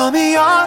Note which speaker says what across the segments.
Speaker 1: کامیار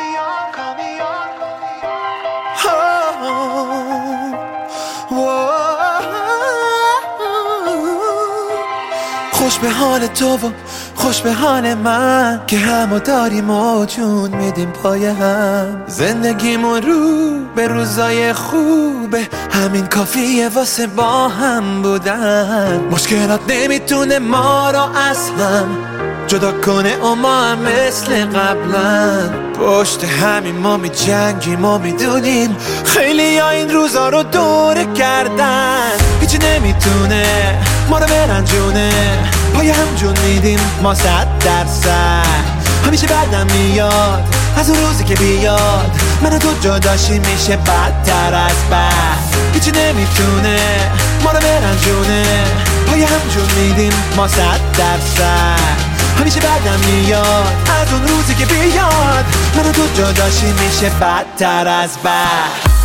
Speaker 1: خوش به حال تو و خوش به حال من که همو داریم و جون میدیم پای هم. زندگیمون رو به روزای خوبه، همین کافیه واسه با هم بودن. مشکلات نمیتونه ما رو از هم جدا کنه و ما هم مثل قبلا پشت همین ما می جنگیم و میدونیم خیلی ها این روزا رو دوره کردن. هیچی نمیتونه ما رو برنجونه، پای هم جون میدیم ما 100%. همیشه بعدم میاد از اون روزی که بیاد من و تو جداشی میشه بدتر از بد. هیچی نمیتونه ما رو برنجونه، پای هم جون میدیم ما 100%. همیشه بعدم میاد از اون روزی که بیاد من و تو جداشی میشه بدتر از بد.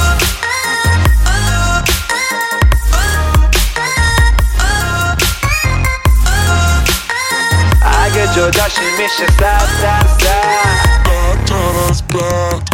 Speaker 1: اگه جداشی میشه 100% بدتر از بد.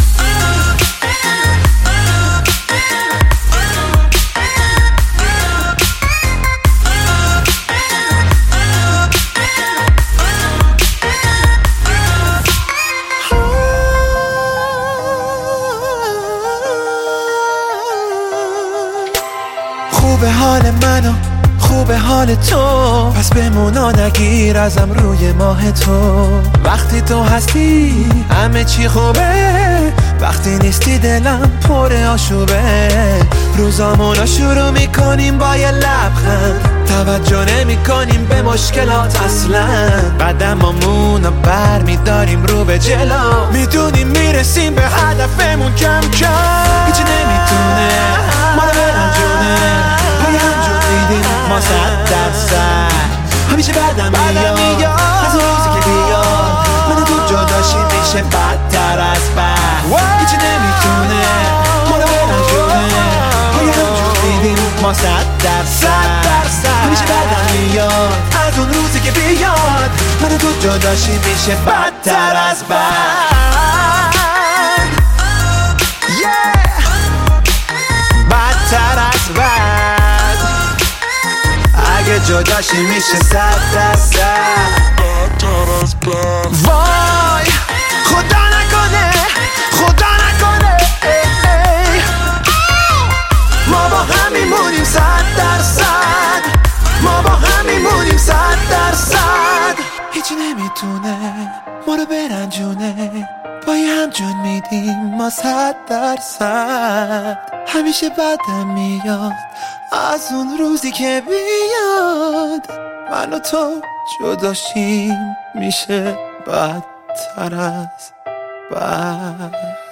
Speaker 1: خوبه حال منو خوبه حال تو، پس بمونا نگیر ازم روی ماه تو. وقتی تو هستی همه چی خوبه، وقتی نیستی دلم پر آشوبه. روزامونو شروع میکنیم با یه لبخند، توجه نمی کنیم به مشکلات اصلا. قدمامونو بر میداریم رو به جلو، میدونیم میرسیم به هدفمون کم کم. هیچی نمیتونه ما رو برنجونه، پای هم جون میدیم ما 100%. همیشه بعدم میاد از اون روزی که بیاد من و تو جداشی میشه بدتر از بد. هیچی نمیتونه ما رو برنجونه، پای هم جون میدیم ما 100%. همیشه بعدم میاد از اون روزی که بیاد من و تو جداشی میشه بدتر از بد. بدتر از بد. اگه جداشی میشه 100%. وای خدا نکنه خدا نکنه ما با هم میمونیم 100%. ما با هم میمونیم 100%. هیچی نمیتونه ما رو برنجونه، پای هم جون میدیم ما 100%. همیشه بعدم میاد از اون روزی که بیاد من و تو جداشیم میشه بدتر از بد.